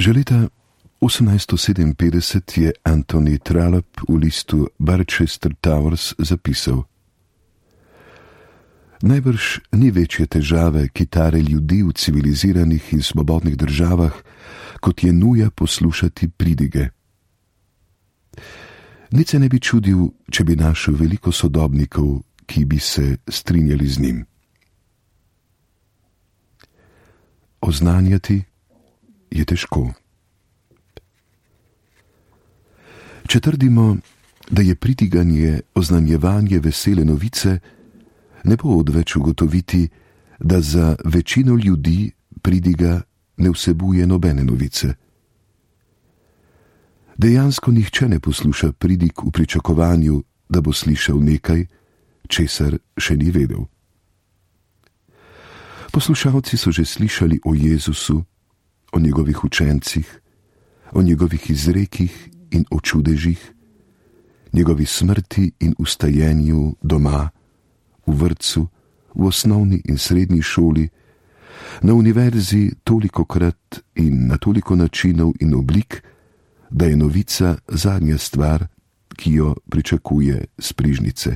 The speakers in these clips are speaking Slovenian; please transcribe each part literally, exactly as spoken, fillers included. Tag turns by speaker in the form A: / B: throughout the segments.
A: Že leta osemnajststo sedeminpetdeset je Anthony Trollope v listu Barchester Towers zapisal: Najbrž ni večje težave, ki tare ljudi v civiliziranih in svobodnih državah, kot je nuja poslušati pridige. Nič se ne bi čudil, če bi našel veliko sodobnikov, ki bi se strinjali z njim. Oznanjati je težko. Če trdimo, da je pridiganje oznanjevanje vesele novice, ne bo odveč ugotoviti, da za večino ljudi pridiga ne vsebuje nobene novice. Dejansko nihče ne posluša pridig v pričakovanju, da bo slišal nekaj, česar še ni vedel. Poslušalci so že slišali o Jezusu, o njegovih učencih, o njegovih izrekih in o čudežih, njegovi smrti in ustajenju doma, v vrtcu, v osnovni in srednji šoli, na univerzi tolikokrat in na toliko načinov in oblik, da je novica zadnja stvar, ki jo pričakuje s prižnice.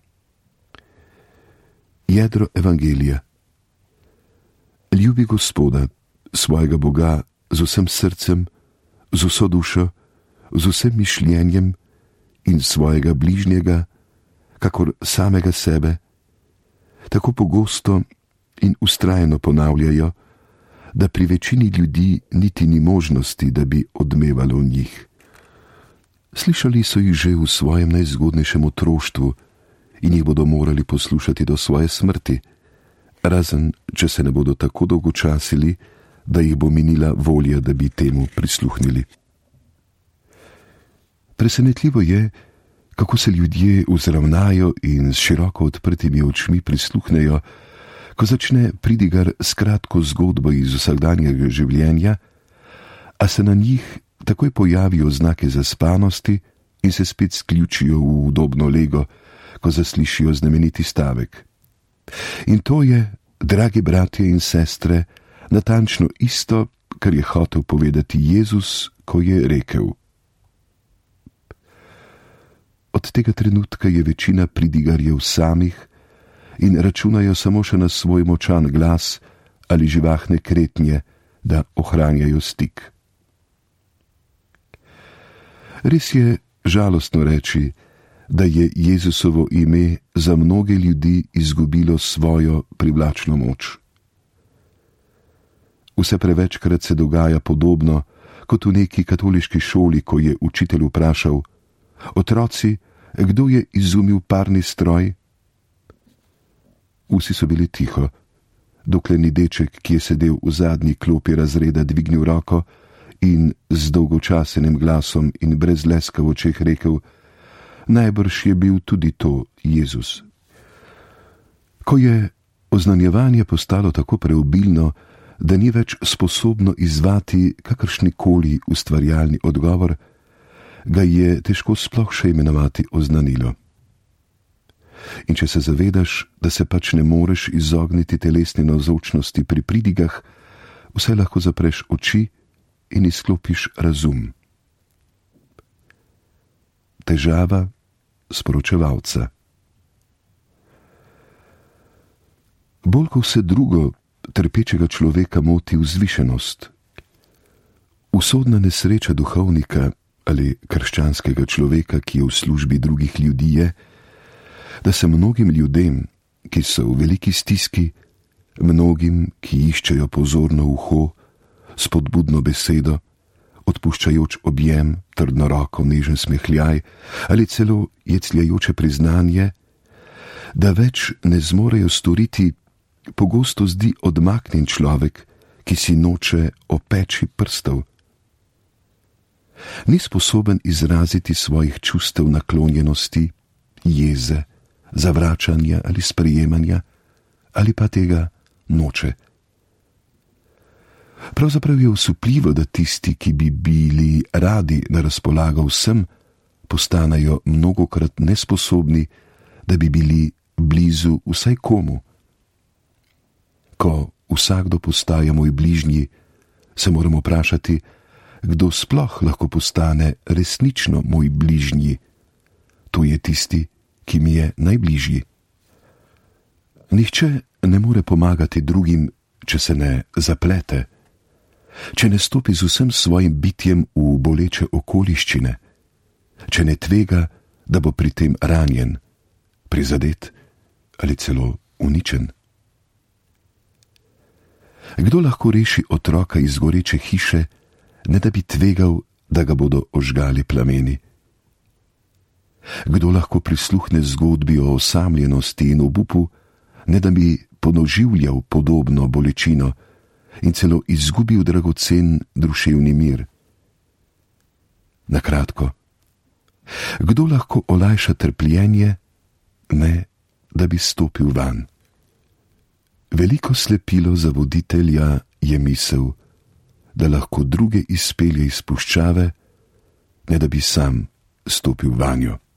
A: Jedro evangelija. Ljubi Gospoda, svojega Boga, z vsem srcem, z vso dušo, z vsem mišljenjem in svojega bližnjega, kakor samega sebe, tako pogosto in vztrajno ponavljajo, da pri večini ljudi niti ni možnosti, da bi odmevalo v njih. Slišali so jih že v svojem najzgodnejšem otroštvu in jih bodo morali poslušati do svoje smrti, razen če se ne bodo tako dolgočasili, da jih bo minila volja, da bi temu prisluhnili. Presenetljivo je, kako se ljudje vzravnajo in s široko odprtimi očmi prisluhnejo, ko začne pridigar s kratko zgodbo iz vsakdanjega življenja, a se na njih takoj pojavijo znake zaspanosti in se spet sključijo v udobno lego, ko zaslišijo znameniti stavek. In to je, dragi bratje in sestre, natančno isto, kar je hotel povedati Jezus, ko je rekel: Od tega trenutka je večina pridigarjev samih in računajo samo še na svoj močan glas ali živahne kretnje, da ohranjajo stik. Res je žalostno reči, da je Jezusovo ime za mnoge ljudi izgubilo svojo privlačno moč. Vse prevečkrat se dogaja podobno, kot v neki katoliški šoli, ko je učitelj vprašal: Otroci, kdo je izumil parni stroj? Vsi so bili tiho, dokler ni deček, ki je sedel v zadnji klopi razreda, dvignil roko in z dolgočasenim glasom in brez leska v očeh rekel: Najbrž je bil tudi to Jezus. Ko je oznanjevanje postalo tako preobilno, da ni več sposobno izzvati kakršnikoli ustvarjalni odgovor, ga je težko sploh še imenovati oznanilo. In če se zavedaš, da se pač ne moreš izogniti telesni navzočnosti pri pridigah, vsaj lahko zapreš oči in izklopiš razum. Težava sporočevalca. Bolj kot vse drugo, trpečega človeka moti vzvišenost. Usodna nesreča duhovnika ali krščanskega človeka, ki je v službi drugih ljudi, je, da se mnogim ljudem, ki so v veliki stiski, mnogim, ki iščejo pozorno uho, spodbudno besedo, odpuščajoč objem, trdno roko, nežen smehljaj ali celo jecljajoče priznanje, da več ne zmorejo storiti, pogosto zdi odmaknjen človek, ki si noče opeči prstov. Ni sposoben izraziti svojih čustev naklonjenosti, jeze, zavračanja ali sprejemanja, ali pa tega noče. Pravzaprav je osupljivo, da tisti, ki bi bili radi na razpolago vsem, postanejo mnogokrat nesposobni, da bi bili blizu vsaj komu. Ko vsakdo postaja moj bližnji, se moramo vprašati, kdo sploh lahko postane resnično moj bližnji. To je tisti, ki mi je najbližji. Nihče ne more pomagati drugim, če se ne zaplete, če ne stopi z vsem svojim bitjem v boleče okoliščine, če ne tvega, da bo pri tem ranjen, prizadet ali celo uničen. Kdo lahko reši otroka iz goreče hiše, ne da bi tvegal, da ga bodo ožgali plameni? Kdo lahko prisluhne zgodbi o osamljenosti in obupu, ne da bi podoživljal podobno bolečino in celo izgubil dragocen duševni mir? Na kratko, kdo lahko olajša trpljenje, ne da bi stopil van? Veliko slepilo za voditelja je misel, da lahko druge izpelje iz puščave, ne da bi sam stopil vanjo.